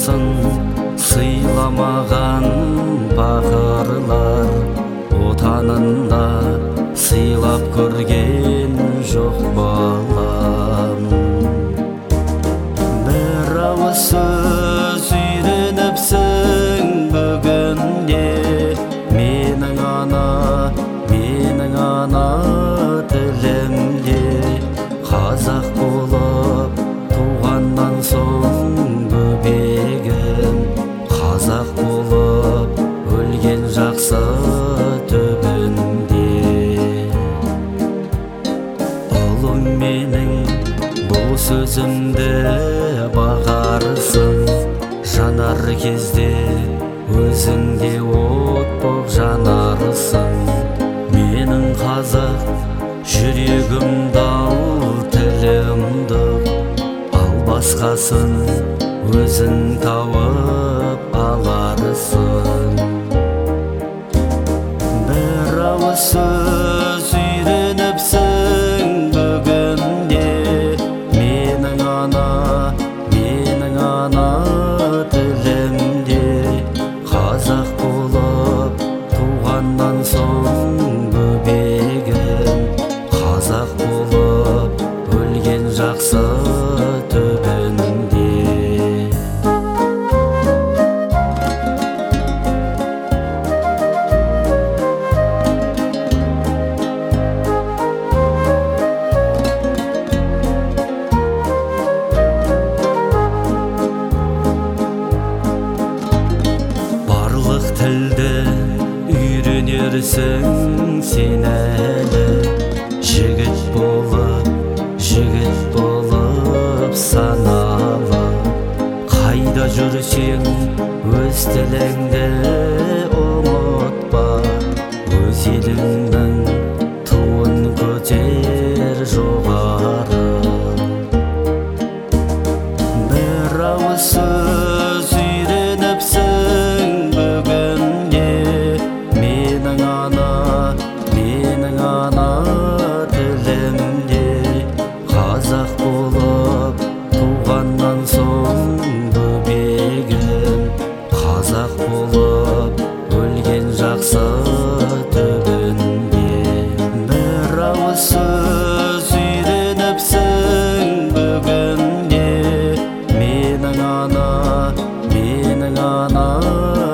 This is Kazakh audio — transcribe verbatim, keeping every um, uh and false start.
болсын сыйламаған пақырлар, отанында сыйлап көрген жоқ балам. Бір ауыз сөз үйреніпсің бүгінде, менің ана, менің ана тілімде. Қазақ болып туғаннан соң бөбегім, қазақ болып өлген жақсы түбінде. Ұлым менің бұл сөзімді бағарсың, жанар кезде өзіңде от боп жанарсың. Менің қазақ жүрегім дал, тілім дұқ, ал басқасын өзің тауып аларсың. Бір ауыз сөз үйреніпсің бүгінде, менің ана, менің ана тілімде. Қазақ болып туғаннан соң бөбегім, қазақ болып өлген жақсы түбінде. Барлық тілді үйренерсің сен әлі, жігіт болып, жігіт болып саналы. Қайда жүрсең өз тіліңді ұмытпа, өз еліңнің туын көтер жоғары. Бір ауыз сөз үйреніпсің бүгінде, менің ана, менің ана тілімде. Қазақ болып туғаннан соң бөбегім, қазақ болып өлген жақсы түбінде. Бір ауыз сөз үйреніпсің бүгінде, менің ана, менің ана